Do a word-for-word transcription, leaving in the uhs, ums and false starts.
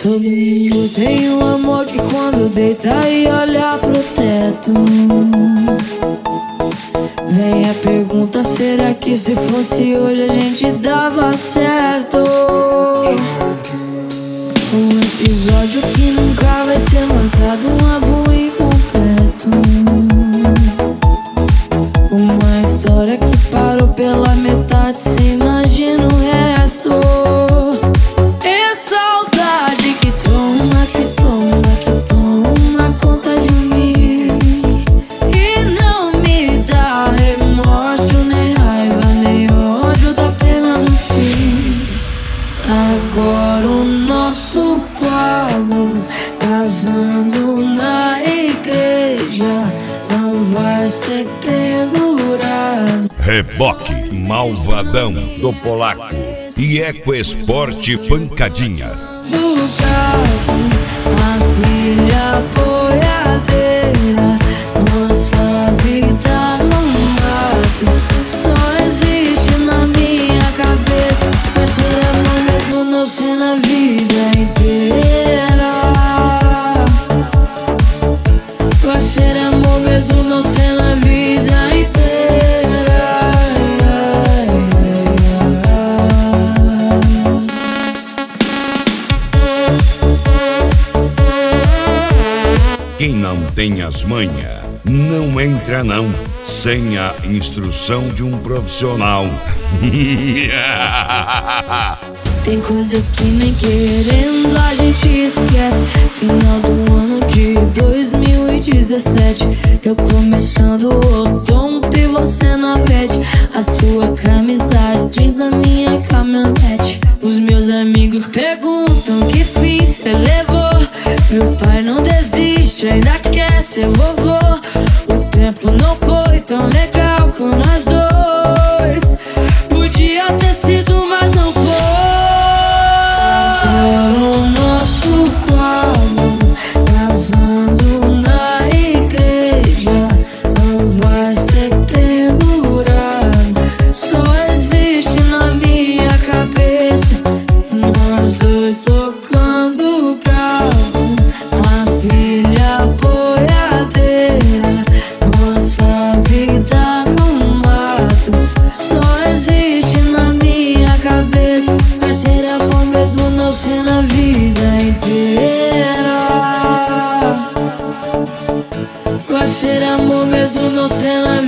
Todo mundo tem um amor que quando deita e olha pro teto, vem a pergunta, será que se fosse hoje a gente dava certo? Um episódio que nunca vai ser lançado, um álbum incompleto, uma história que parou pela metade, cê imagina o resto. É saudade que toma, que toma, que toma conta de mim, e não me dá remorso, nem raiva, nem ódio da pena do fim. Agora o nosso quadro, casando na igreja, não vai ser pendurado. Reboque Malvadão do Polaco e Ecoesporte Pancadinha. Do carro, a filha boiadeira, nossa vida no mato só existe na minha cabeça. Vai ser amor mesmo não ser na vida inteira. Vai ser amor mesmo não ser na vida inteira. Quem não tem as manhas, não entra não, sem a instrução de um profissional. Tem coisas que nem querendo a gente esquece. Final do ano de dois mil e dezessete, eu começando o odonto e você na pet. A sua camisa jeans na minha caminhonete. Os meus amigos perguntam que fim cê levou. Meu pai não desiste, ainda quer ser vovô. O tempo não foi tão legal com nós dois. Podia ter sido, mas não foi. Agora o nosso quadro, casando na igreja, não vai ser pendurado, só existe na minha cabeça. Nós dois tocando o carro, a filha boiadeira, nossa vida no mato só existe na minha cabeça. Vai ser amor mesmo não ser na vida inteira. Vai ser amor mesmo não ser na